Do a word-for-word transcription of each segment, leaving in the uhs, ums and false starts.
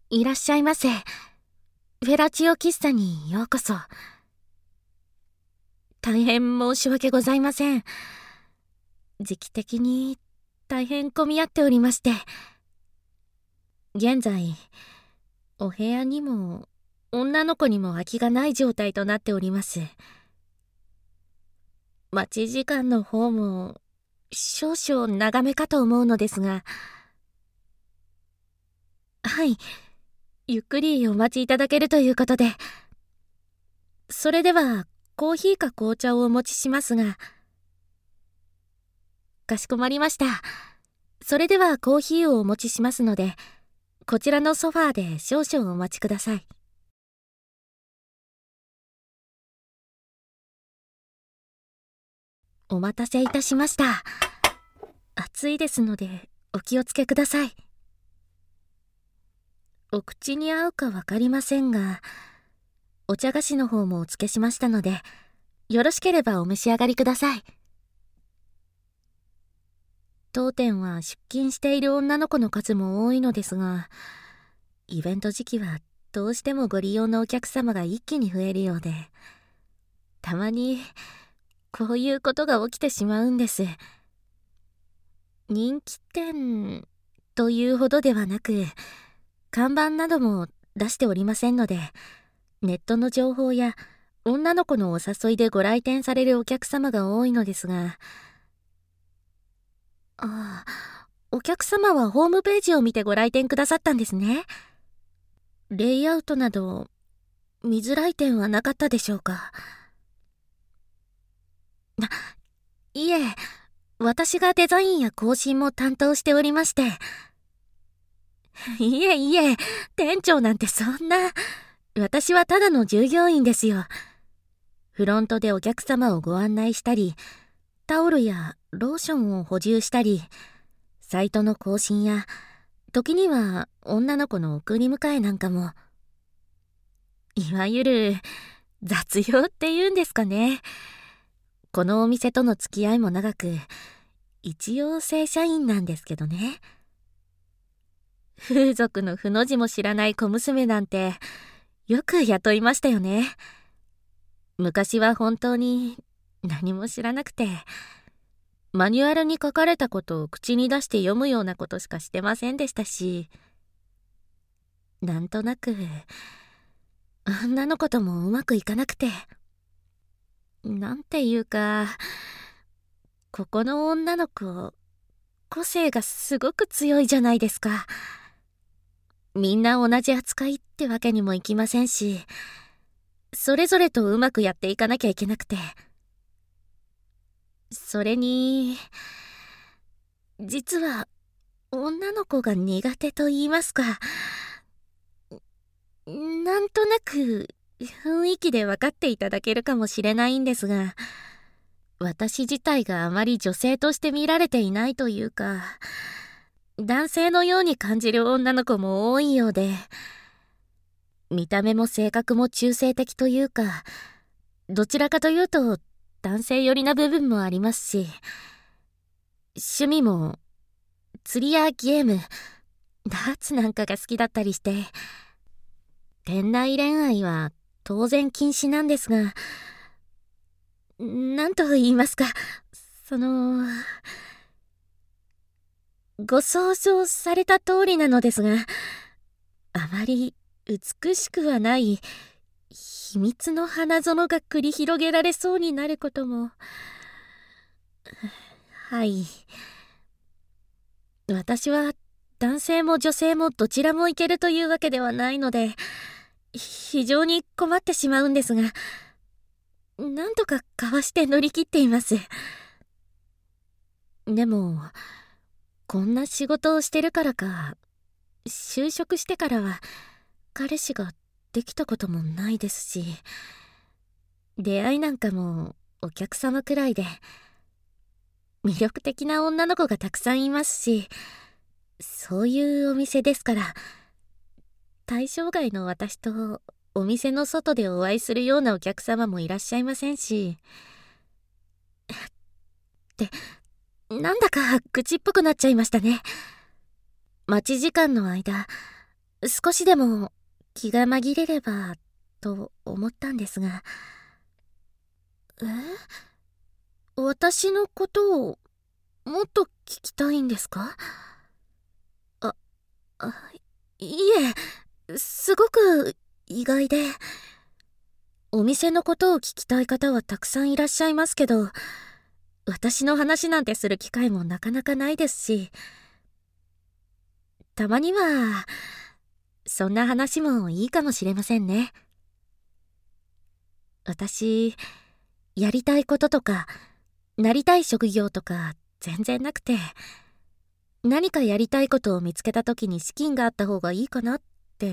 いらっしゃいませ。フェラチオ喫茶にようこそ。大変申し訳ございません。時期的に大変混み合っておりまして。現在、お部屋にも女の子にも空きがない状態となっております。待ち時間の方も少々長めかと思うのですが。はい。ゆっくりお待ちいただけるということで。それでは、コーヒーか紅茶をお持ちしますが。かしこまりました。それではコーヒーをお持ちしますので、こちらのソファーで少々お待ちください。お待たせいたしました。暑いですので、お気をつけください。お口に合うかわかりませんが、お茶菓子の方もお付けしましたので、よろしければお召し上がりください。当店は出勤している女の子の数も多いのですが、イベント時期はどうしてもご利用のお客様が一気に増えるようで、たまにこういうことが起きてしまうんです。人気店というほどではなく、看板なども出しておりませんので、ネットの情報や女の子のお誘いでご来店されるお客様が多いのですが、ああ、お客様はホームページを見てご来店くださったんですね。レイアウトなど見づらい点はなかったでしょうか。いえ、私がデザインや更新も担当しておりまして。いえいえ、店長なんてそんな。私はただの従業員ですよ。フロントでお客様をご案内したり、タオルやローションを補充したり、サイトの更新や、時には女の子の送り迎えなんかも。いわゆる雑用って言うんですかね。このお店との付き合いも長く、一応正社員なんですけどね。風俗の不の字も知らない小娘なんて、よく雇いましたよね。昔は本当に何も知らなくて、マニュアルに書かれたことを口に出して読むようなことしかしてませんでしたし、なんとなく、女の子ともうまくいかなくて、なんていうか、ここの女の子、個性がすごく強いじゃないですか。みんな同じ扱いってわけにもいきませんし、それぞれとうまくやっていかなきゃいけなくて。それに、実は女の子が苦手と言いますか、なんとなく雰囲気で分かっていただけるかもしれないんですが、私自体があまり女性として見られていないというか、男性のように感じる女の子も多いようで、見た目も性格も中性的というか、どちらかというと男性寄りな部分もありますし、趣味も釣りやゲーム、ダーツなんかが好きだったりして、店内恋愛は当然禁止なんですが、なんと言いますか、その、ご想像された通りなのですが、あまり美しくはない秘密の花園が繰り広げられそうになることも、はい。私は男性も女性もどちらもいけるというわけではないので、非常に困ってしまうんですが、なんとかかわして乗り切っています。でも、こんな仕事をしてるからか、就職してからは彼氏ができたこともないですし、出会いなんかもお客様くらいで、魅力的な女の子がたくさんいますし、そういうお店ですから、対象外の私とお店の外でお会いするようなお客様もいらっしゃいませんし。って、なんだか口っぽくなっちゃいましたね。待ち時間の間、 少しでも気が紛れればと思ったんですが。え？私のことをもっと聞きたいんですか？あ、あ、いえ、すごく意外で。お店のことを聞きたい方はたくさんいらっしゃいますけど、私の話なんてする機会もなかなかないですし、たまには、そんな話もいいかもしれませんね。私、やりたいこととか、なりたい職業とか全然なくて、何かやりたいことを見つけた時に資金があった方がいいかなって、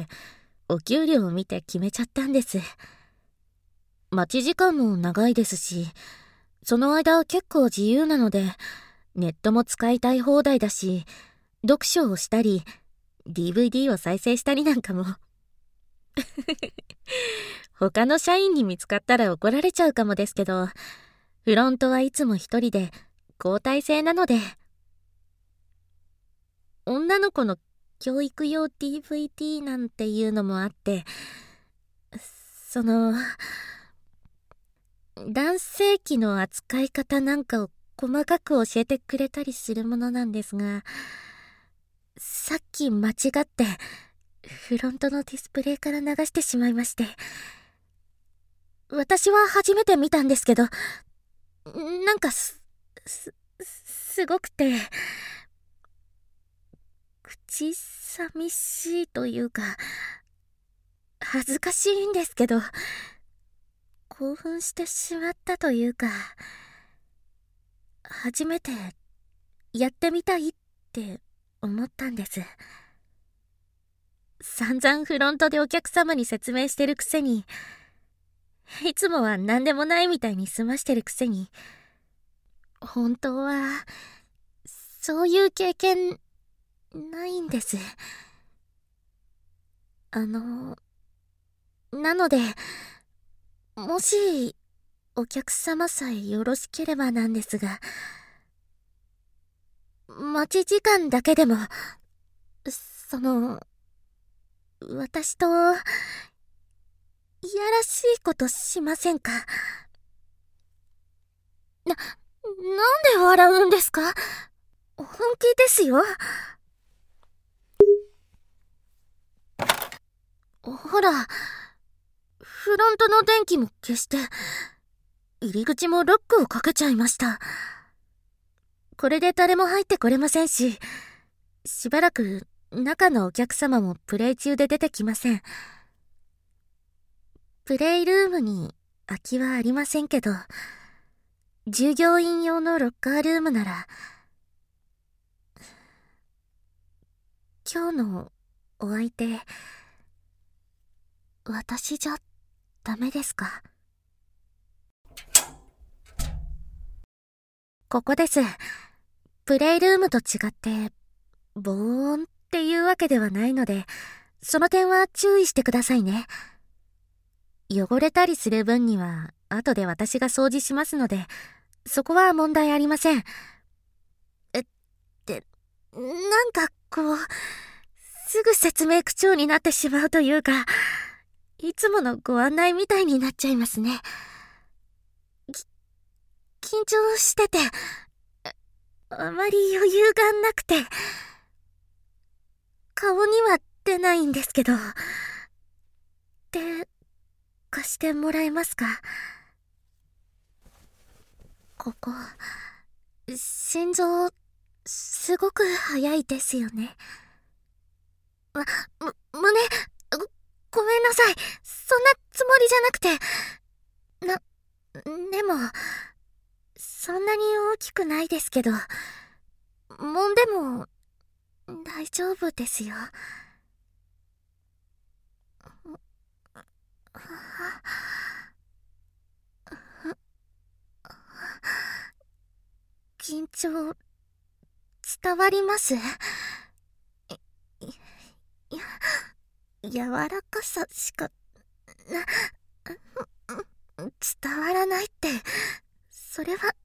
お給料を見て決めちゃったんです。待ち時間も長いですし、その間は結構自由なので、ネットも使いたい放題だし、読書をしたり、ディーブイディー を再生したりなんかも。他の社員に見つかったら怒られちゃうかもですけど、フロントはいつも一人で交代制なので。女の子の教育用 ディーブイディー なんていうのもあって、その、男性器の扱い方なんかを細かく教えてくれたりするものなんですが、さっき間違ってフロントのディスプレイから流してしまいまして。私は初めて見たんですけど、なんかす、す、すごくて、口寂しいというか、恥ずかしいんですけど、興奮してしまったというか、初めてやってみたいって思ったんです。散々フロントでお客様に説明してるくせに、いつもは何でもないみたいに済ましてるくせに、本当は、そういう経験、ないんです。あの、なので、もし、お客様さえよろしければなんですが、待ち時間だけでも、その、私と、いやらしいことしませんか？な、なんで笑うんですか？本気ですよ。ほら、フロントの電気も消して、入り口もロックをかけちゃいました。これで誰も入ってこれませんし、しばらく中のお客様もプレイ中で出てきません。プレイルームに空きはありませんけど、従業員用のロッカールームなら、今日のお相手、私じゃダメですか？ここです。プレイルームと違って、防音っていうわけではないので、その点は注意してくださいね。汚れたりする分には、後で私が掃除しますので、そこは問題ありません。え、って、なんかこう、すぐ説明口調になってしまうというか、いつものご案内みたいになっちゃいますね。き、緊張してて、あまり余裕がなくて、顔には出ないんですけど、手、貸してもらえますか？ここ、心臓、すごく速いですよね。ま、む、胸、ご、ごめんなさい。そんなつもりじゃなくて。な、でも、そんなに大きくないですけど、揉んでも、大丈夫ですよ。緊張、伝わります？いや、柔らかさしか、な、伝わらないって、それは、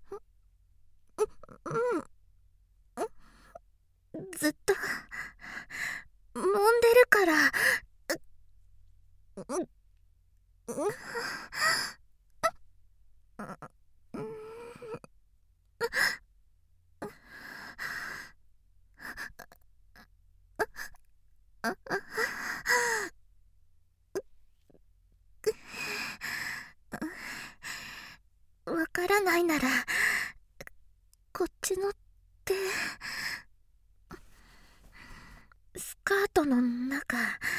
うん、ずっと、 ないなら、こっちの手、スカートの中、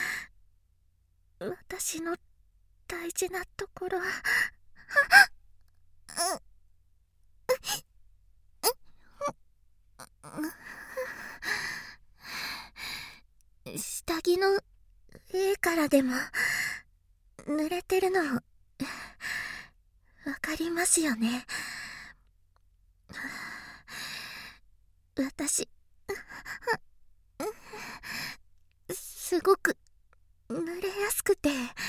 私の大事なところ、下着の上からでも濡れてるのわかりますよね。私すごく濡れやすくて、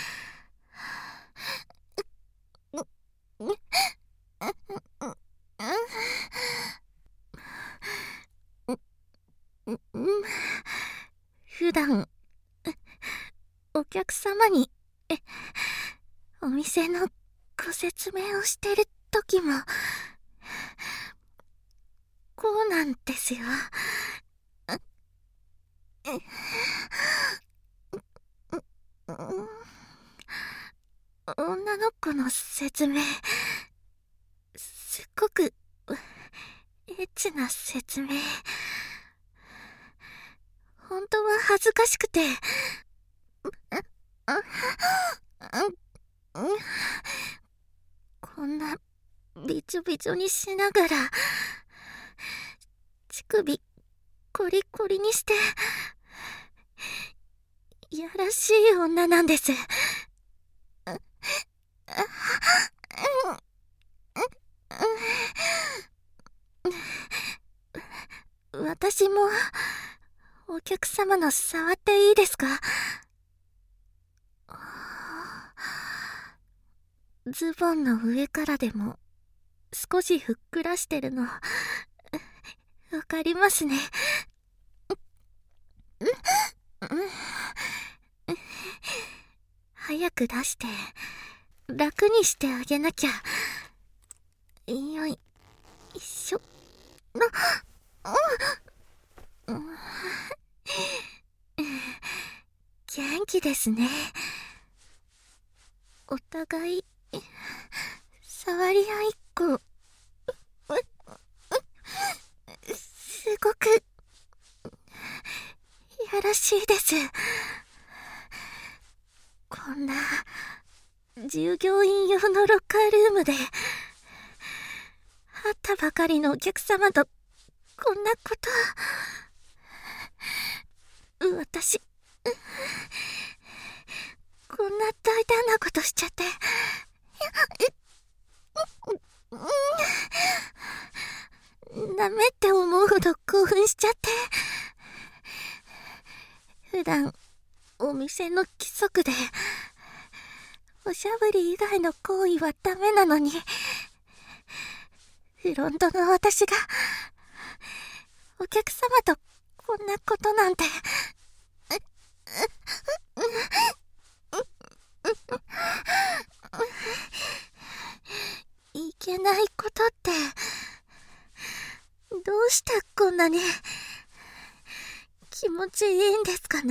普段お客様にお店のご説明をしてる時もこうなんですよ。女の子の説明、すっごくエッチな説明、本当は恥ずかしくて、こんなびちょびちょにしながら乳首コリコリにしていやらしい女なんです。私もお客様の触っていいですか？ズボンの上からでも少しふっくらしてるのわかりますね。早く出して楽にしてあげなきゃ。よいしょ。元気ですね。お互い触り合いっこすごくいやらしいです。こんな従業員用のロッカールームで会ったばかりのお客様とこんなこと私こんな大胆なことしちゃってダメって思うほど興奮しちゃって。普段お店の規則でおしゃぶり以外の行為はダメなのに、フロントの私がお客様とこんなことなんていけないことって、どうしてこんなに気持ちいいんですかね。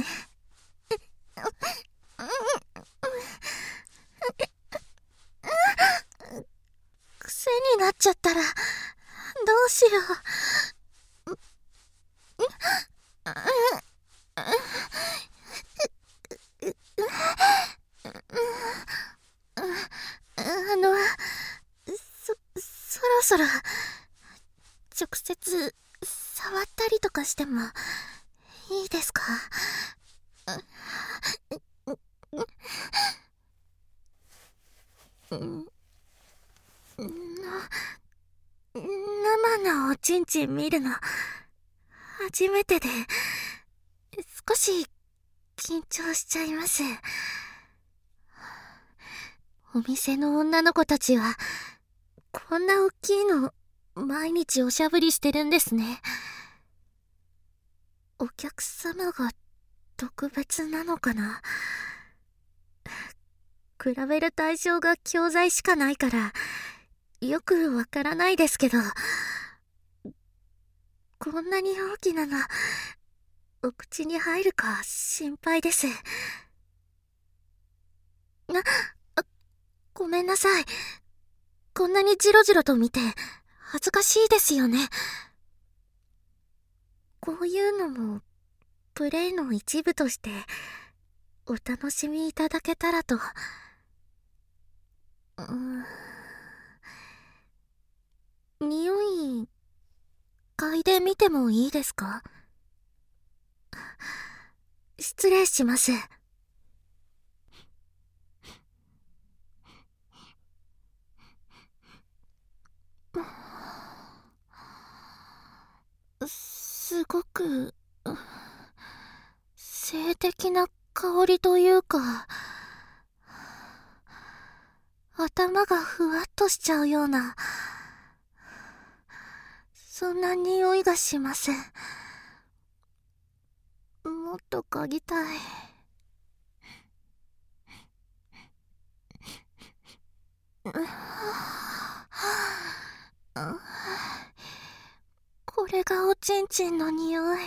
癖になっちゃったらどうしよう。あのそそろそろ直接触ったりとかしてもいいですか？生のおちんちん見るの初めてで少し緊張しちゃいます。お店の女の子たちはこんな大きいの毎日おしゃぶりしてるんですね。お客様が特別なのかな。比べる対象が教材しかないからよくわからないですけど、こんなに大きなのお口に入るか心配です。な、あ、ごめんなさい。 こんなにジロジロと見て恥ずかしいですよね。こういうのもプレイの一部としてお楽しみいただけたらと。うーん、匂い嗅いでみてもいいですか？失礼します。すごく性的な香りというか、頭がふわっとしちゃうような、そんな匂いがします。もっと嗅ぎたい。これがおちんちんの匂い。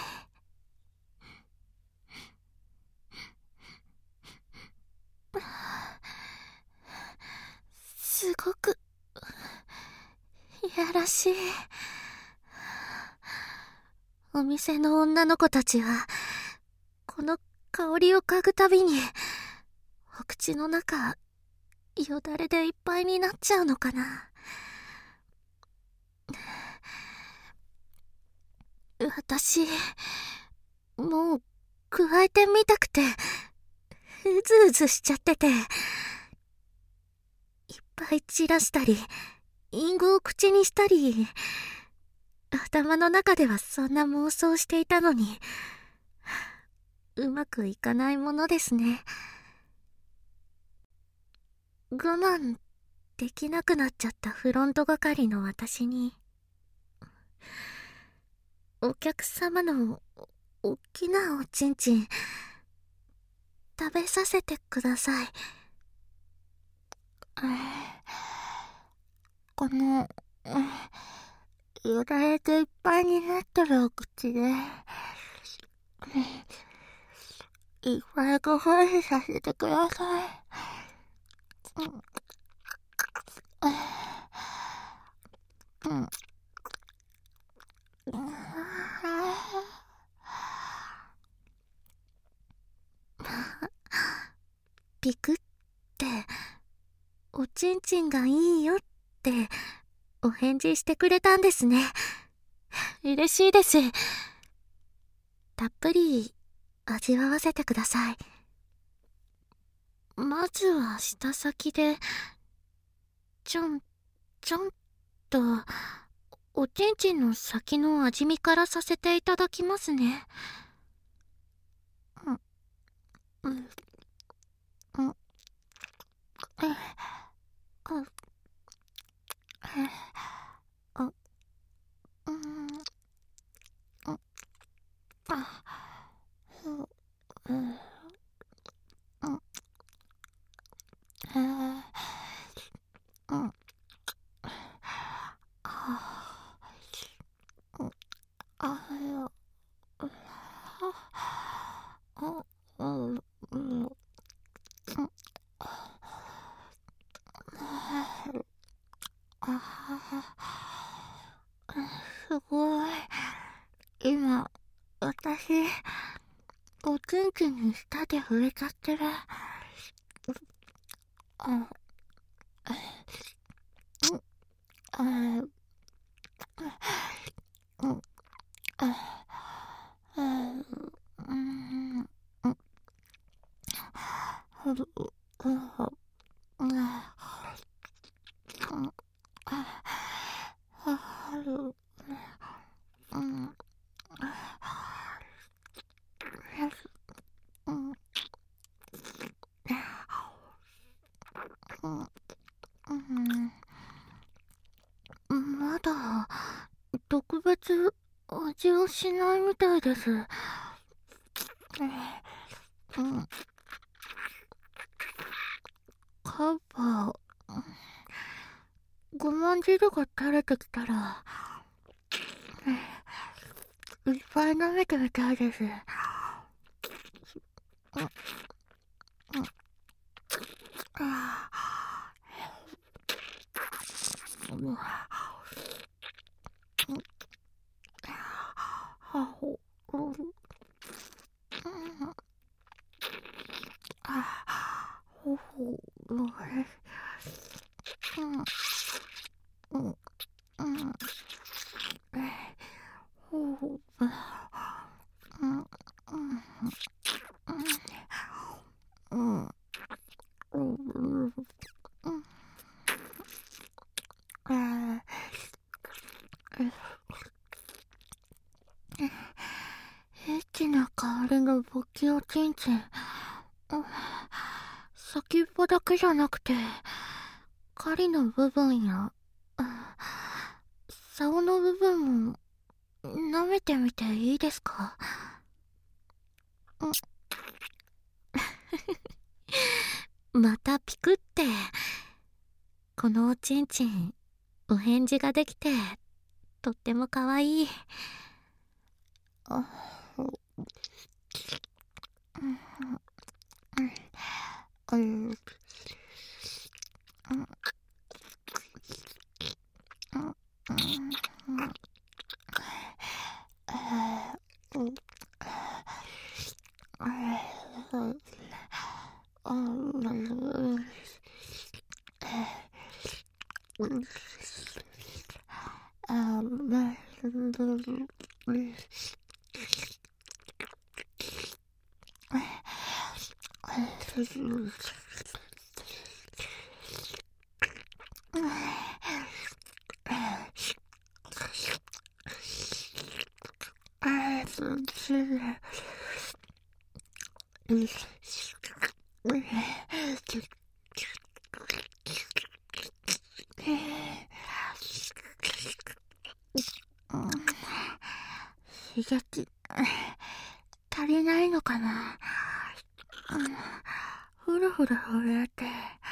すごくいやらしい。お店の女の子たちはこの香りを嗅ぐたびにお口の中よだれでいっぱいになっちゃうのかな。私もう加えてみたくてうずうずしちゃってて、いっぱい散らしたり隠語を口にしたり、頭の中ではそんな妄想していたのにうまくいかないものですね。我慢できなくなっちゃったフロント係の私に、お客様のおっきなおちんちん食べさせてください。このよだれでいっぱいになってるお口でいっぱいご奉仕させてください。うん、ピクっておちんちんがいいよってお返事してくれたんですね。嬉しいです。たっぷり味わわせてください。まずは舌先でちょんちょんとおちんちんの先の味見からさせていただきますね。うん、うん、うん、うん、うん、うん、あ、うん、うん、うん、うん、あ、うん、あ、うん、うん、うん、すごい。今、私、おちんちんに舌で触れちゃってる。あ、あ、うん、あ、うん、うん、うん、うん、まだ特別味をしないみたいです。うん、カバごまん汁が垂れてきたらいっぱい舐めてみたいです。うん、うん、あエッチな香りのボキオチンチン。先っぽだけじゃなくて、狩りの部分や、竿の部分も舐めてみていいですか？ またピクって。このおちんちん、お返事ができて、とってもかわいい。 刺激足りないのかな。ふるふる震えて、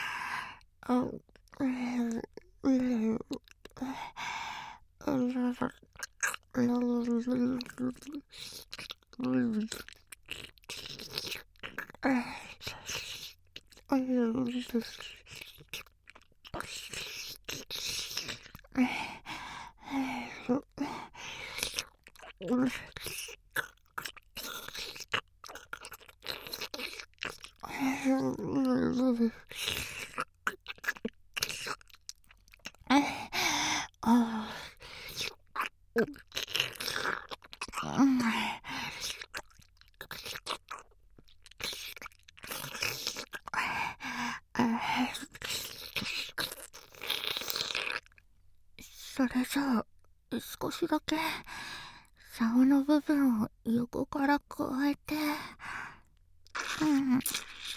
それじゃあ少しだけ竿の部分を横から加えて、うんうんうん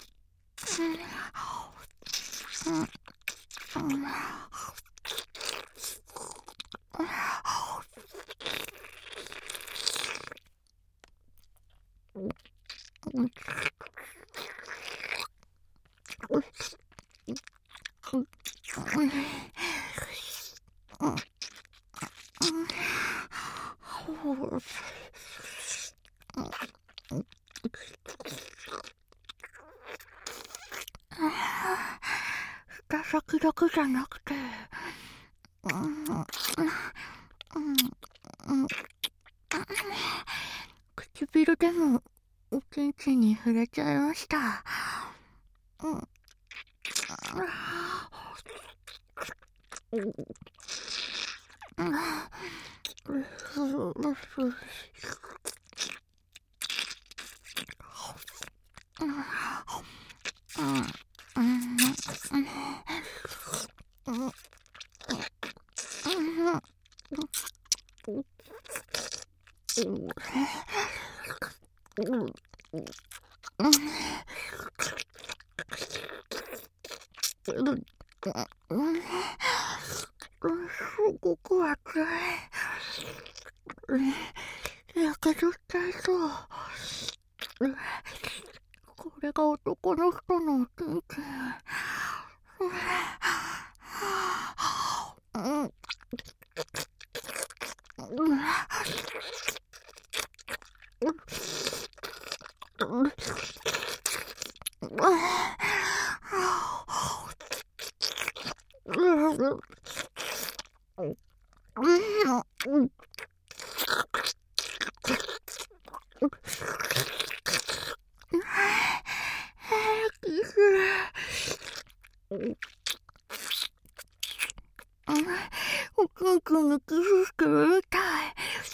舌先だけじゃなくて、唇でもおちんちんに触れちゃいました。すごく熱い。やけどしちゃいそう。これが男の人のおちんちん。 おくんくんのキスしてみたい。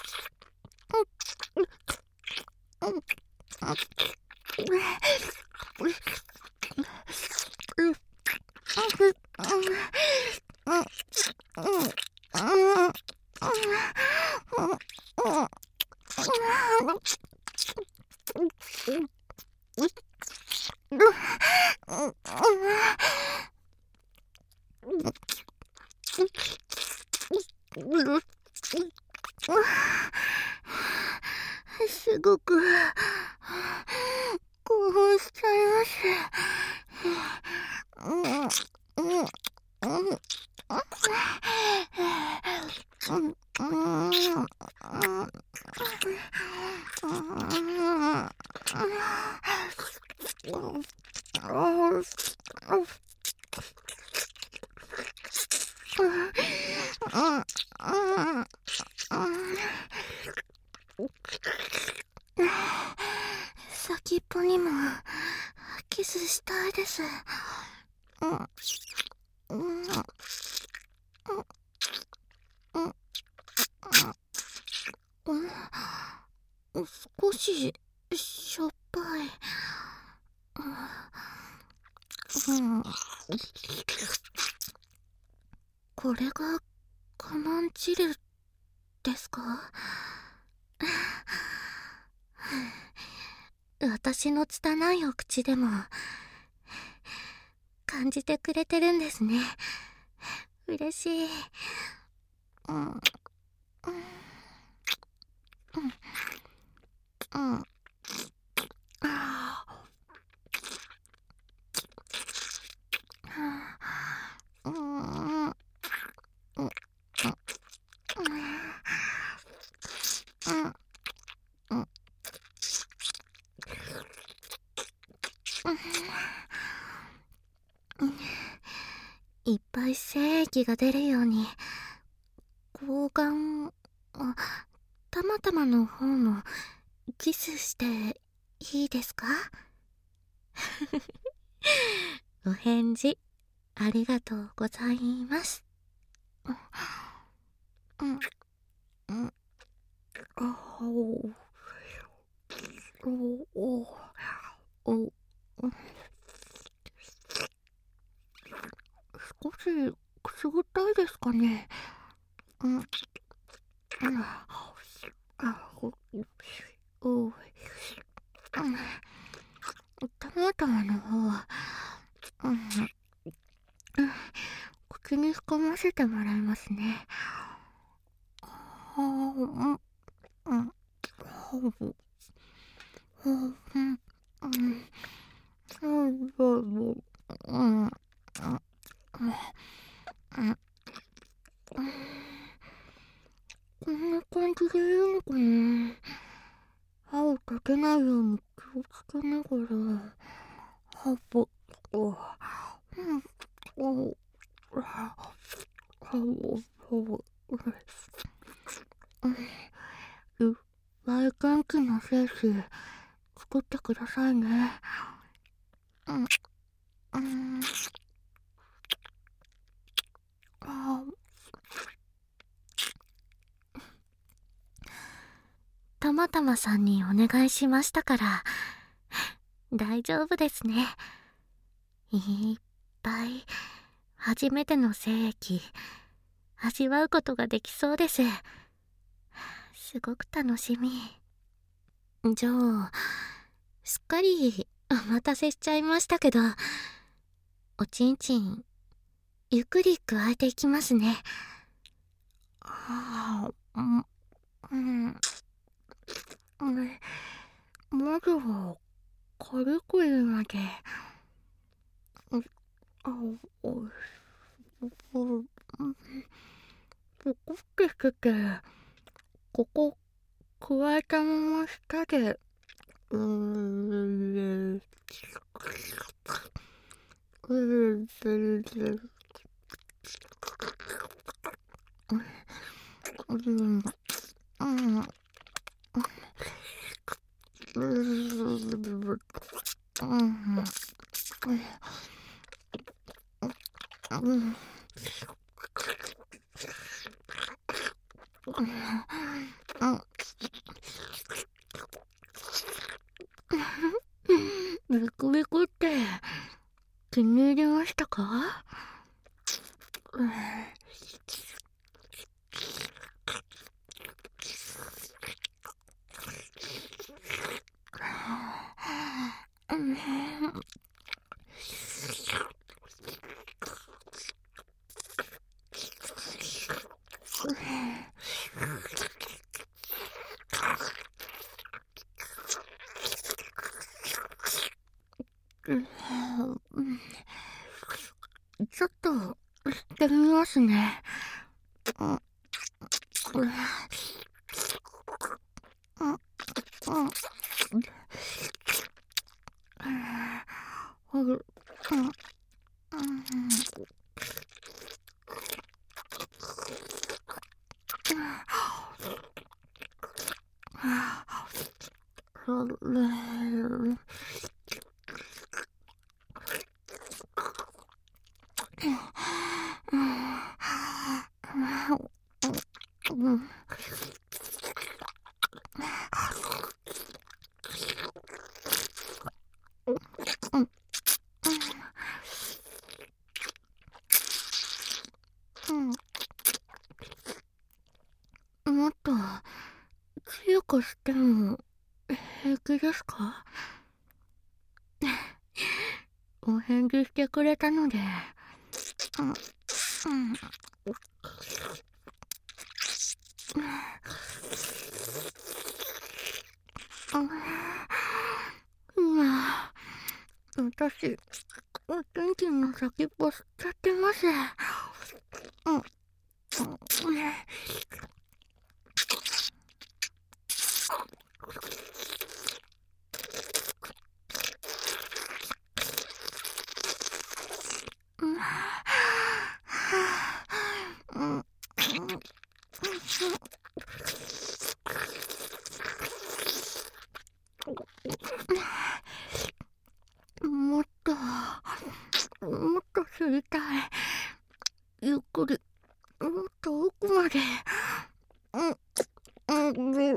すごく興奮しちゃいます。先っぽにもキスしたいです。少ししょっぱい。これがカマンチルですか？私の拙いお口でも感じてくれてるんですね。嬉しい。うんうんうんあーうんうんいっぱい精液が出るように睾丸あたまたまの方もキスしていいですか？お返事ありがとうございます。うんうんあおおおお少しくすぐったいですかね。うんああおおたまたまの方はうん口に含ませてもらいますね。はうんうんほぶほうんうんうんうんうんこんな感じでいいのかな。歯を立てないように気をつけながら歯をうんお歯を歯をいっぱい元気な精子作ってくださいね。うんうんあたまたまさんにお願いしましたから大丈夫ですね。いっぱい初めての精液味わうことができそうです。すごく楽しみ。じゃあすっかりお待たせしちゃいましたけどおちんちんゆっくり加えていきますね。ああうんうんまずは軽く言うまであおおおポコってしててここ加えたまま舌でうーんうーんうんうんビクビクって気に入りましたか？ちょっと吸ってみますね。もっと強くしても平気ですか？お返事してくれたので、うんうん今、私、お天気の先っぽ吸っちゃってます。うんもっと、もっと知りたい。ゆっくり、もっと奥まで。うん、うん、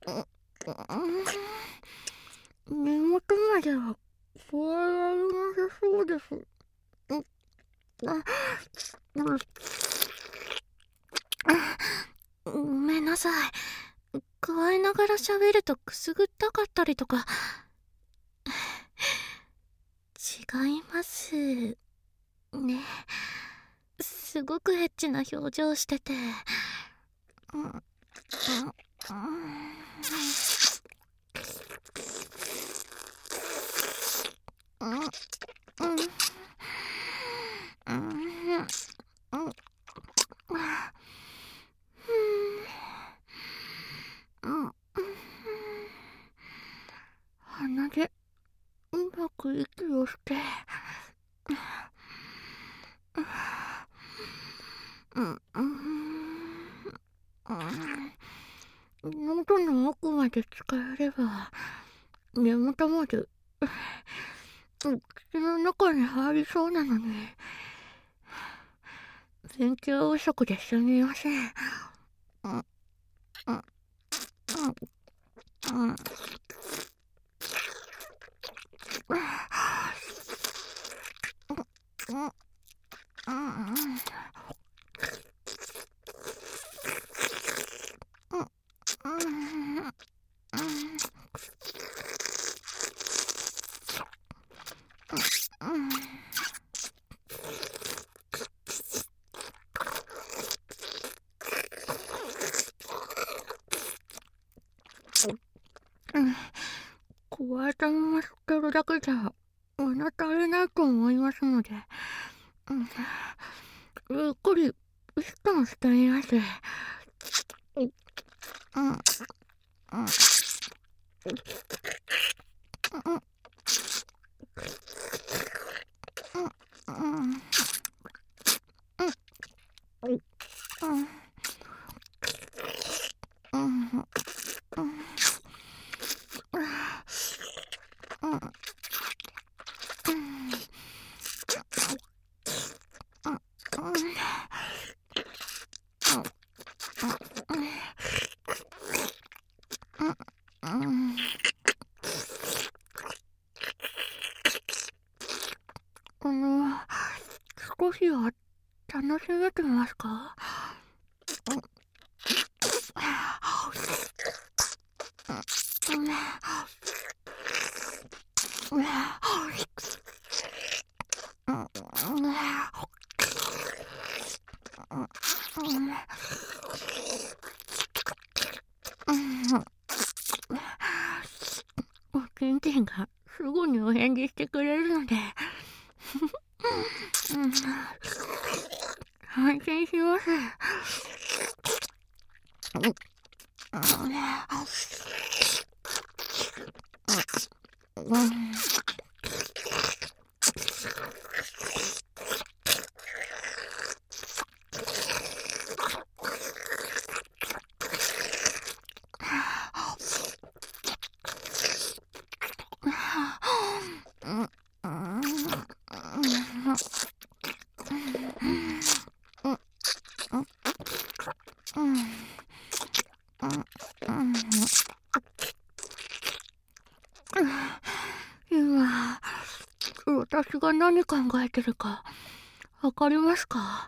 根元までは加えられなさそうです。あ、ごめんなさい。加えながら喋るとくすぐったかったりとか。違いますね。すごくエッチな表情してて。うんうんうん鼻でうまく息をしてうん喉の奥まで使えれば根元まで口の中に入りそうなのに勉強不足ですみません。うんうんうんうん加えたまま吸ってるだけじゃ物足りないと思いますので、うん、ゆっくり意識をしてみます。うんうんうんうんうんあの、少しは楽しめてますか？おちんちんがすぐにお返事してくれるので安心します。今、私が何考えてるかわかりますか？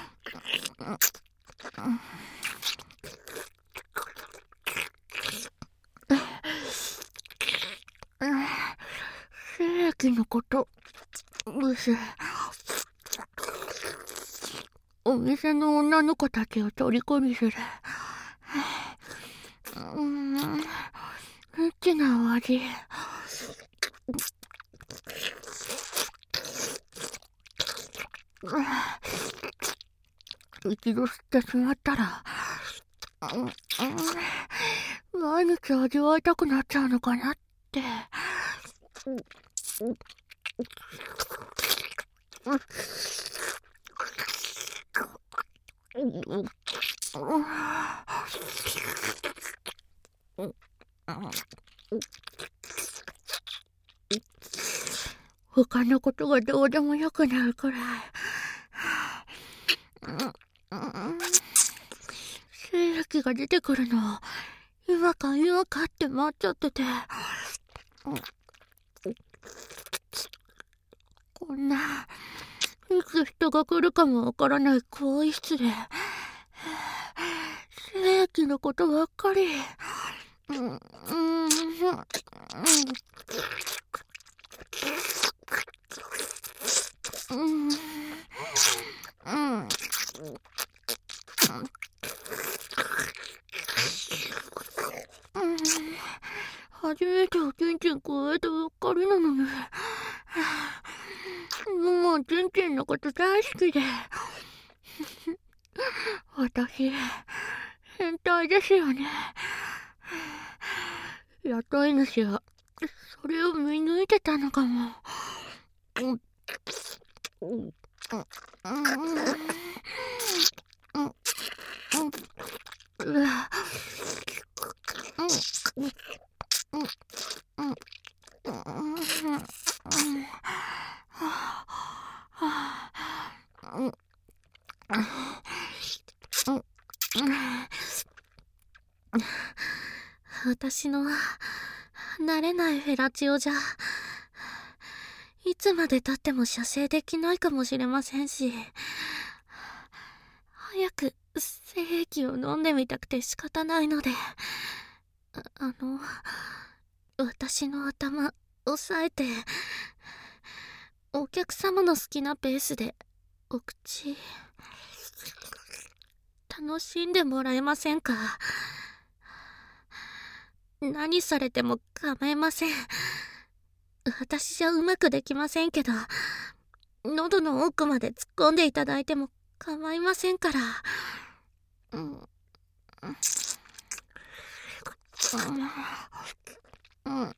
精液のことです。お店の女の子たちを虜にする、うん、エッチなお味。一度吸ってしまったら、うん、毎日味わいたくなっちゃうのかなって。他のことがどうでもよくなるくらい、精液が出てくるのを今か今かって待っちゃってて、こんないつ人が来るかもわからない更衣室で精液のことばっかり。うんうんうんうんうん初めておちんちん加えたばっかりなのに、もうちんちんのこと大好きで私変態ですよね。雇い主はそれを見抜いてたのかも。うんうんうん私の慣れないフェラチオじゃいつまで経っても射精できないかもしれませんし、早く精液を飲んでみたくて仕方ないので、あ、あの私の頭押さえてお客様の好きなペースでお口楽しんでもらえませんか？何されても構いません。私じゃうまくできませんけど、喉の奥まで突っ込んでいただいても構いませんから。うん、うん、うん、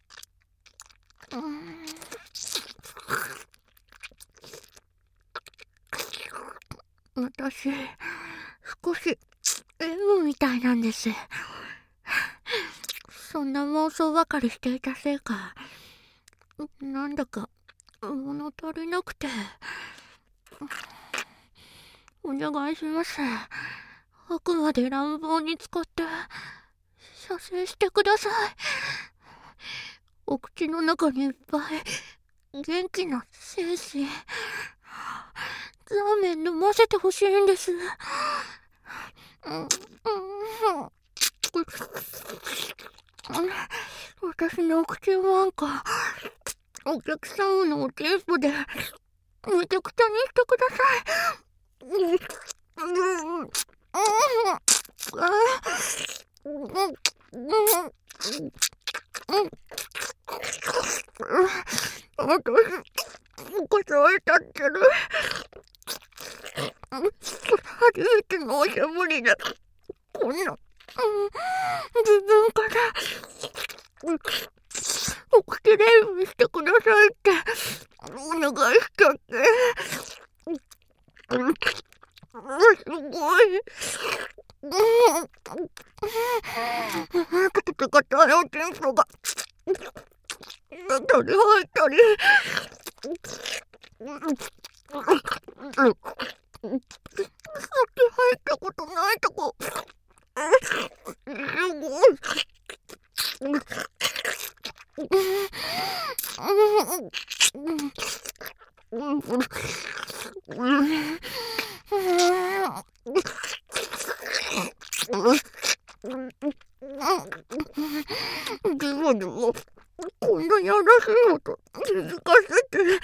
私、少し M みたいなんです。そんな妄想ばかりしていたせいか、 なんだか物足りなくて。お願いします。あくまで乱暴に使って射精してください。お口の中にいっぱい元気な精子、ラーメン飲ませてほしいんです。私のお口なんかお客様のおテンポでめちゃくちゃにしてください。私、答えたってる。初めてのおしゃぶりで、こんな、自分から、お口レイブしてくださいって、お願いしちゃって。すごい。くてかたいおテンポが、たり入ったり。さっき入ったことないとこ。すごい。でもでも、こんなやらしい音気づかせて。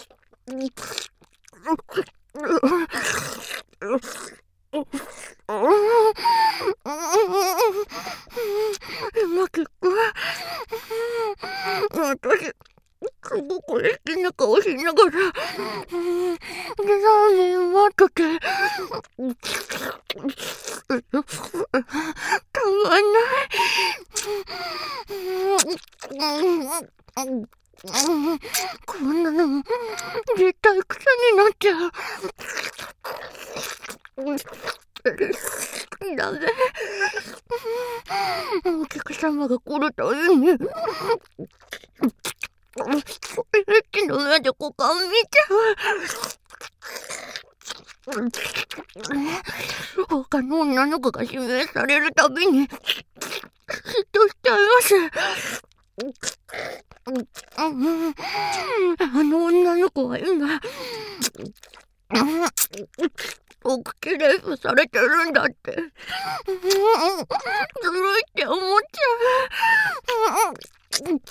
今結構、私、すごく好きな顔しながら、で、ラーメン待ってて、たまんない。こんなの、絶対癖になっちゃう。ダメ。お客様が来るたびに、エッチの上で股間見ちゃう。他の女の子が指名されるたびに、嫉妬しちゃいます。あの女の子は今、お口レイプされてるんだって。ずるいって思っちゃう。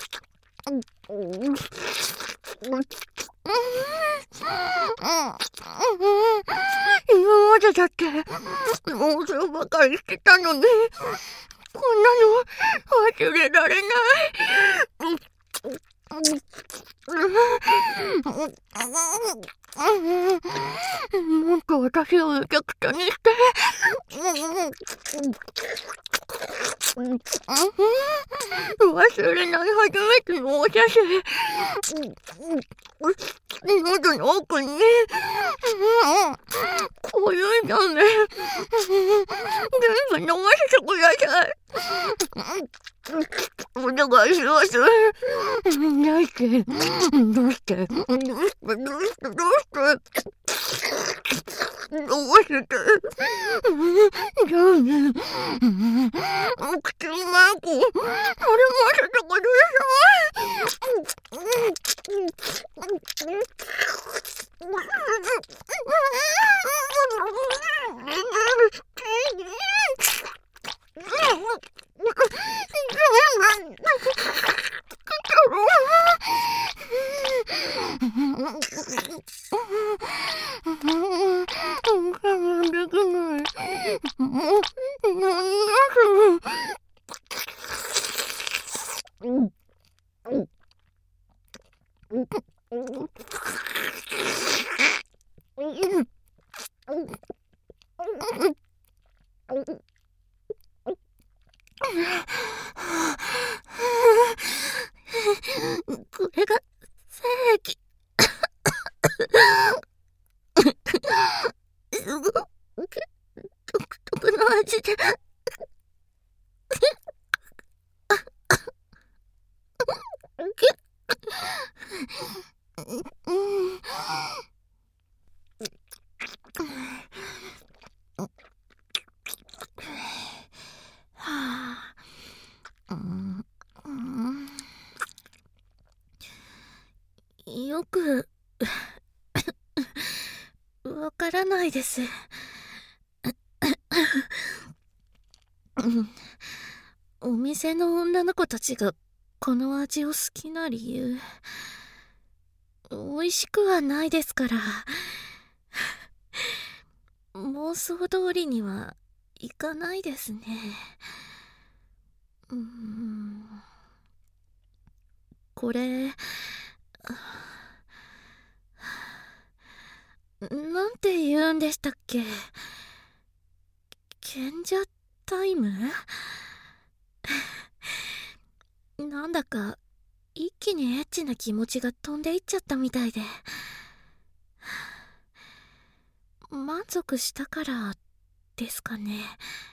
今までだって妄想ばかりしてたのに、こんなの忘れられない。もっと私をめちゃくちゃにして。忘れない初めてのお写真。喉の奥に、こういうのね、全部飲ませてください。お願いします。どうして、どうして、どうして、どうして、どうして、どうして、じゃあね、お口うまく、それませてください。これが精液。すごく独特の味で。 よくわからないです。お店の女の子たちがこの味を好きな理由、美味しくはないですから。妄想通りにはいかないですね。うーん、これなんて言うんでしたっけ？賢者タイム？なんだか一気にエッチな気持ちが飛んでいっちゃったみたいで、満足したからですかね。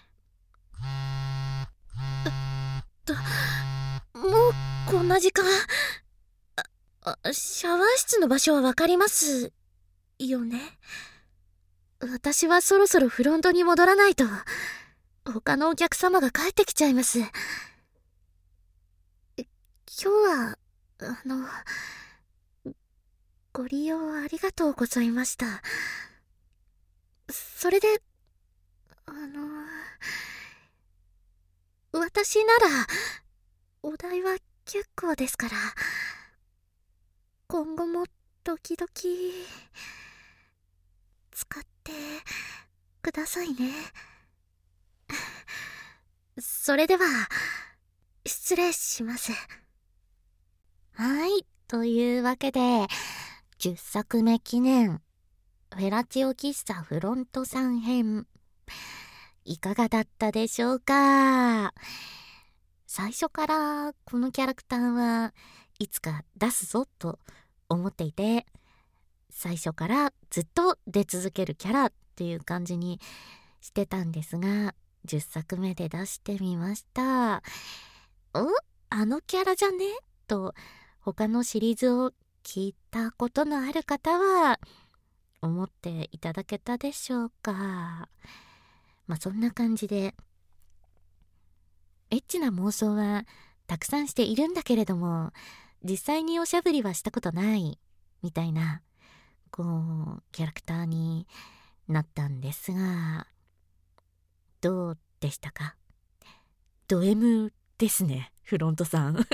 と、もうこんな時間。あ、シャワー室の場所はわかりますよね？私はそろそろフロントに戻らないと他のお客様が帰ってきちゃいます。今日はあのご利用ありがとうございました。それであの私ならお代は結構ですから、今後も時々使ってくださいね。それでは失礼します。はい、というわけでじゅっさくめ記念フェラチオ喫茶フロントさん編、いかがだったでしょうか？最初からこのキャラクターはいつか出すぞと思っていて、最初からずっと出続けるキャラっていう感じにしてたんですが、じゅっさくめで出してみました。お、あのキャラじゃねと他のシリーズを聞いたことのある方は思っていただけたでしょうか？まあそんな感じでエッチな妄想はたくさんしているんだけれども、実際におしゃぶりはしたことないみたいなこうキャラクターになったんですが、どうでしたか？ド M ですね、フロントさん。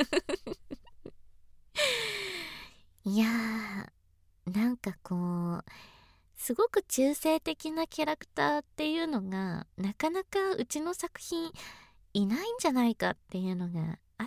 いやー、なんかこうすごく中性的なキャラクターっていうのがなかなかうちの作品いないんじゃないかっていうのがあって、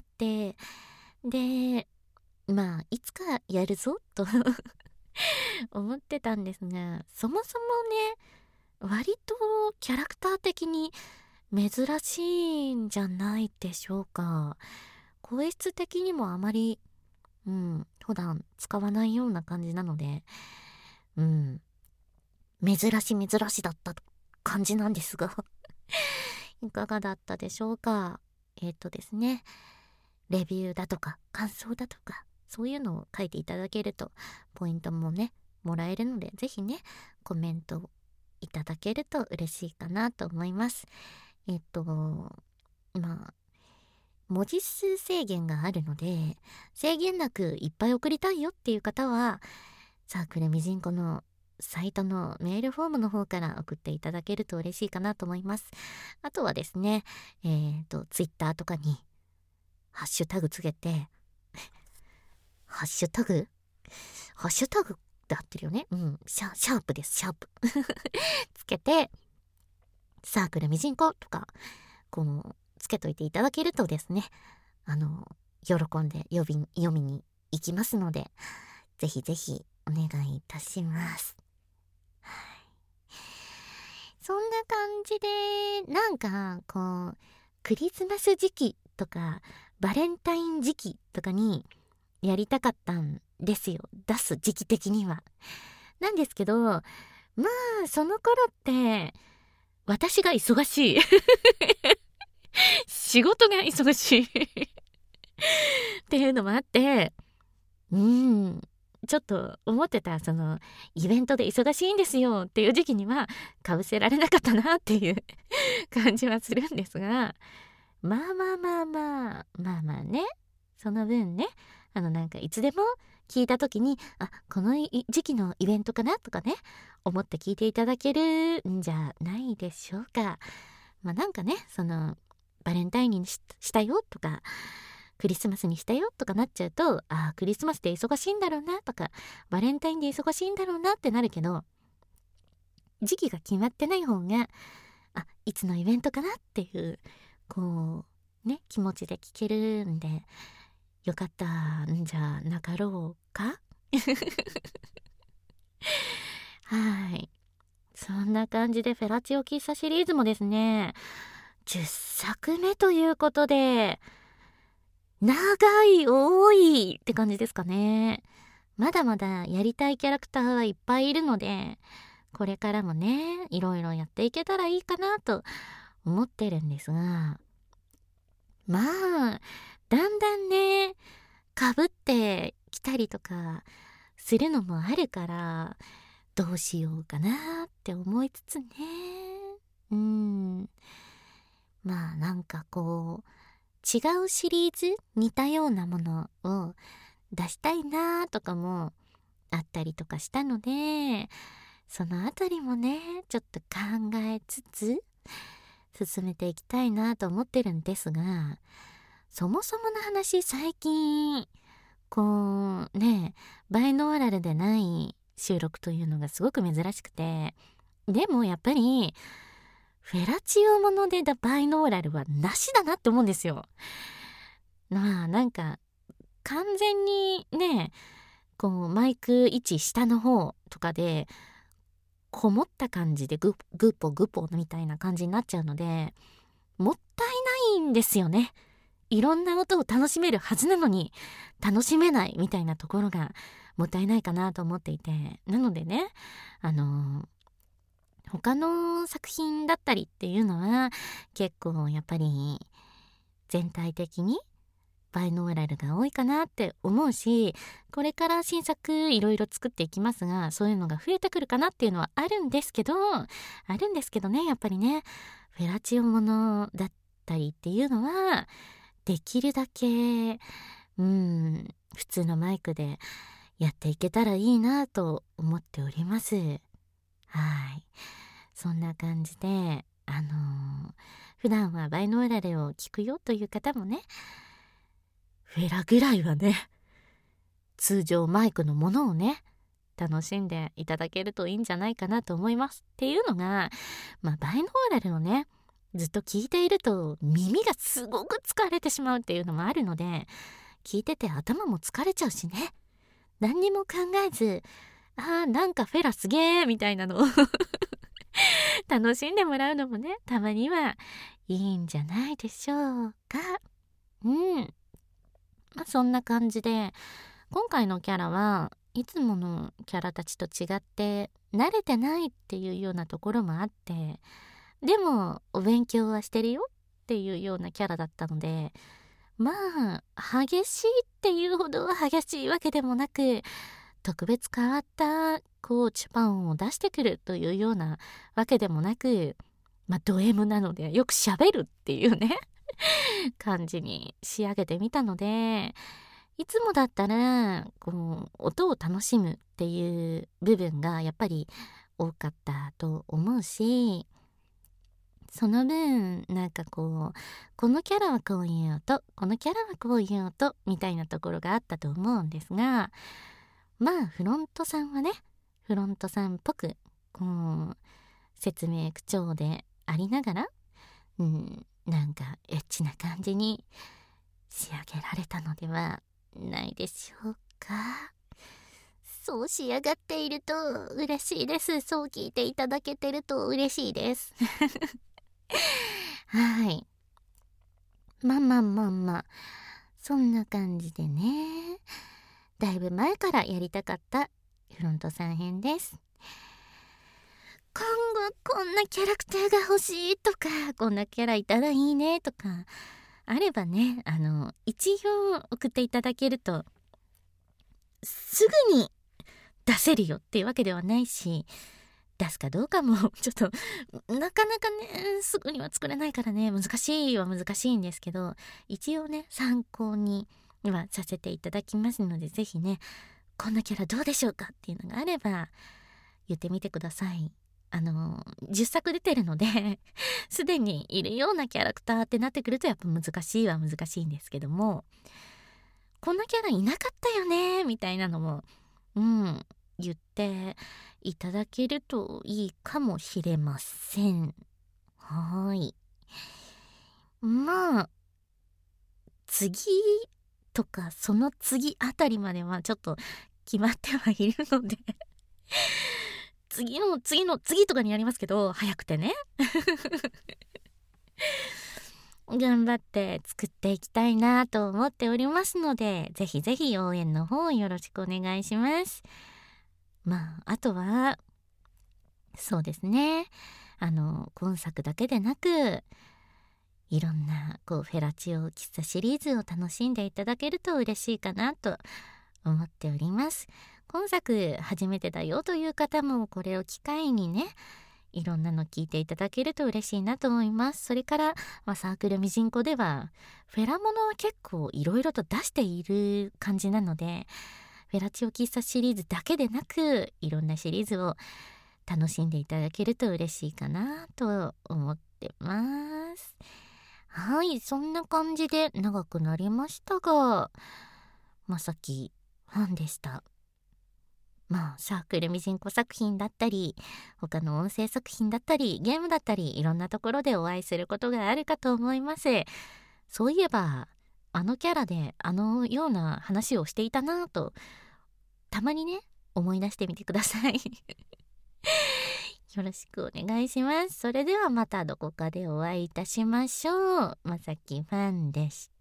でまあいつかやるぞと思ってたんですが、そもそもね割とキャラクター的に珍しいんじゃないでしょうか。声質的にもあまりうん普段使わないような感じなので、うん珍しい珍しいだった感じなんですがいかがだったでしょうか？えっとですね、レビューだとか感想だとかそういうのを書いていただけるとポイントもねもらえるので、ぜひねコメントいただけると嬉しいかなと思います。えっとまあ文字数制限があるので、制限なくいっぱい送りたいよっていう方はサークルミジンコのサイトのメールフォームの方から送っていただけると嬉しいかなと思います。あとはですね、えっとツイッターとかにハッシュタグつけてハッシュタグハッシュタグって合ってるよね。うんシャ、シャープです、シャープつけてサークルミジンコとかこうつけといていただけるとですね、あの喜んで呼び読みに行きますので、ぜひぜひお願いいたします。そんな感じでなんかこうクリスマス時期とかバレンタイン時期とかにやりたかったんですよ、出す時期的には。なんですけど、まあその頃って私が忙しい仕事が忙しいっていうのもあって、うんちょっと思ってたそのイベントで忙しいんですよっていう時期にはかぶせられなかったなっていう感じはするんですが、まあまあまあまあまあまあね、その分ね、あのなんかいつでも聞いた時に、あ、この時期のイベントかなとかね、思って聞いていただけるんじゃないでしょうか。まあなんかね、そのバレンタインに し, したよとかクリスマスにしたよとかなっちゃうと、あ、クリスマスで忙しいんだろうなとかバレンタインで忙しいんだろうなってなるけど、時期が決まってない方が、あ、いつのイベントかなっていうこうね、気持ちで聞けるんでよかったんじゃなかろうかはい、そんな感じでフェラチオ喫茶シリーズもですね、じゅっさくめということで、長い多いって感じですかね。まだまだやりたいキャラクターはいっぱいいるので、これからもね、いろいろやっていけたらいいかなと思ってるんですが、まあだんだんね、かぶってきたりとかするのもあるから、どうしようかなって思いつつね、うーんまあなんかこう違うシリーズ、似たようなものを出したいなとかもあったりとかしたので、そのあたりもねちょっと考えつつ進めていきたいなと思ってるんですが、そもそもの話、最近こうねバイノーラルでない収録というのがすごく珍しくて、でもやっぱりフェラチオものでバイノーラルはなしだなって思うんですよ。まあなんか完全にね、こうマイク位置下の方とかでこもった感じでググポグポみたいな感じになっちゃうので、もったいないんですよね。いろんな音を楽しめるはずなのに楽しめないみたいなところがもったいないかなと思っていて、なのでね、あのー他の作品だったりっていうのは結構やっぱり全体的にバイノーラルが多いかなって思うし、これから新作いろいろ作っていきますが、そういうのが増えてくるかなっていうのはあるんですけどあるんですけどね、やっぱりねフェラチオものだったりっていうのはできるだけうん普通のマイクでやっていけたらいいなと思っております。はい、そんな感じで、あのー、普段はバイノーラルを聞くよという方もね、フェラぐらいはね、通常マイクのものをね楽しんでいただけるといいんじゃないかなと思います。っていうのが、まあバイノーラルをねずっと聞いていると耳がすごく疲れてしまうっていうのもあるので、聞いてて頭も疲れちゃうしね、何にも考えず、あーなんかフェラすげーみたいなのを楽しんでもらうのもねたまにはいいんじゃないでしょうか。うんまあそんな感じで、今回のキャラはいつものキャラたちと違って慣れてないっていうようなところもあって、でもお勉強はしてるよっていうようなキャラだったので、まあ激しいっていうほど激しいわけでもなく、特別変わったこうチュパンを出してくるというようなわけでもなく、まあド M なのでよく喋るっていうね感じに仕上げてみたので、いつもだったらこう音を楽しむっていう部分がやっぱり多かったと思うし、その分なんかこうこのキャラはこういう音、このキャラはこういう音みたいなところがあったと思うんですが、まあフロントさんはねフロントさんっぽくこう説明口調でありながら、うんなんかエッチな感じに仕上げられたのではないでしょうか。そう仕上がっていると嬉しいです。そう聞いていただけてると嬉しいですはい、まあまあまあまあそんな感じでね、だいぶ前からやりたかったフロントさん編です。今後こんなキャラクターが欲しいとか、こんなキャラいたらいいねとかあればね、あの一応送っていただけるとすぐにせるよっていうわけではないし、出すかどうかもちょっとなかなかねすぐには作れないからね、難しいは難しいんですけど、一応ね参考にはさせていただきますので、ぜひねこんなキャラどうでしょうかっていうのがあれば言ってみてください。あのじゅっさく出てるのですでにいるようなキャラクターってなってくるとやっぱ難しいは難しいんですけども、こんなキャラいなかったよねみたいなのもうん言っていただけるといいかもしれません。はーい。まあ次とかその次あたりまではちょっと決まってはいるので次の次の次とかになりますけど、早くてね頑張って作っていきたいなと思っておりますので、ぜひぜひ応援の方よろしくお願いします。まああとはそうですね、あの今作だけでなくいろんなこうフェラチオ喫茶シリーズを楽しんでいただけると嬉しいかなと思っております。今作初めてだよという方もこれを機会にね、いろんなの聞いていただけると嬉しいなと思います。それから、まあ、サークルミジンコではフェラモノは結構いろいろと出している感じなので、フェラチオ喫茶シリーズだけでなくいろんなシリーズを楽しんでいただけると嬉しいかなと思ってます。はい、そんな感じで長くなりましたが、まさきファンでした。まあサークルミジンコ作品だったり他の音声作品だったりゲームだったりいろんなところでお会いすることがあるかと思います。そういえばあのキャラであのような話をしていたなぁとたまにね思い出してみてくださいよろしくお願いします。それではまたどこかでお会いいたしましょう。まさきファンでした。